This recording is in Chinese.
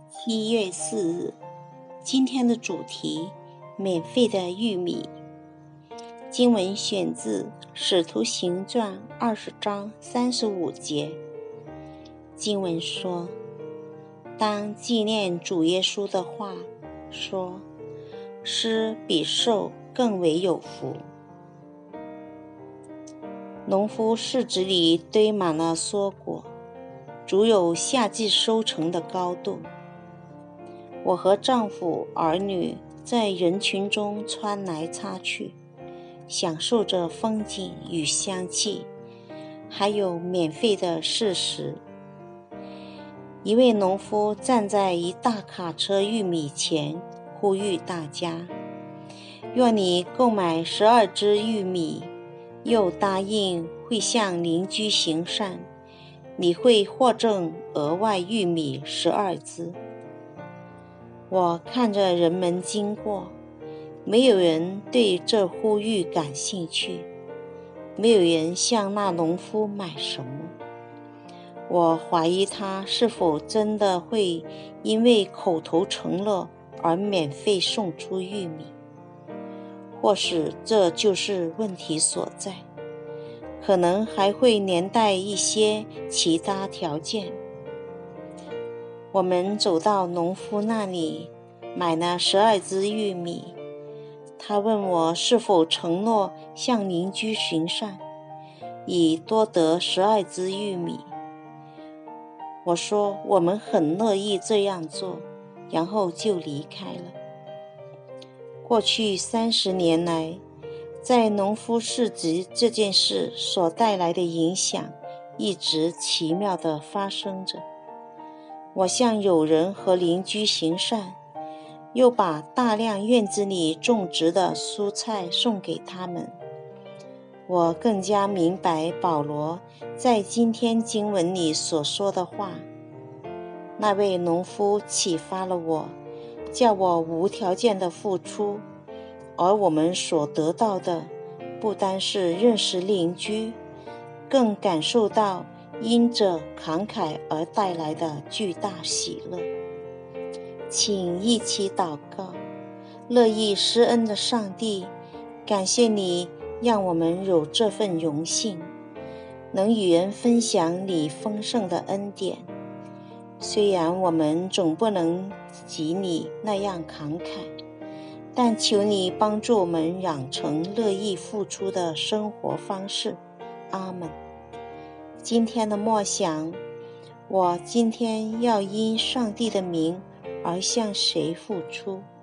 7月4日，今天的主题：免费的玉米。经文选自《使徒行传》20章35节。经文说，当纪念主耶稣的话说，施比受更为有福。农夫市集里堆满了蔬果，足有夏季收成的高度。我和丈夫儿女在人群中穿来插去，享受着风景与香气，还有免费的事实。一位农夫站在一大卡车玉米前，呼吁大家，若你购买12只玉米，又答应会向邻居行善，你会获赠额外玉米12只。我看着人们经过，没有人对这呼吁感兴趣，没有人向那农夫买什么。我怀疑他是否真的会因为口头承诺而免费送出玉米，或许这就是问题所在，可能还会连带一些其他条件。我们走到农夫那里，买了12只玉米。他问我是否承诺向邻居行善，以多得12只玉米。我说我们很乐意这样做，然后就离开了。过去30年来，在农夫市集这件事所带来的影响一直奇妙地发生着。我向友人和邻居行善，又把大量院子里种植的蔬菜送给他们。我更加明白保罗在今天经文里所说的话。那位农夫启发了我，叫我无条件的付出，而我们所得到的不单是认识邻居，更感受到因着慷慨而带来的巨大喜乐。请一起祷告。乐意施恩的上帝，感谢你让我们有这份荣幸，能与人分享你丰盛的恩典。虽然我们总不能及你那样慷慨，但求你帮助我们养成乐意付出的生活方式。阿们。今天的默想，我今天要因上帝的名而向谁付出？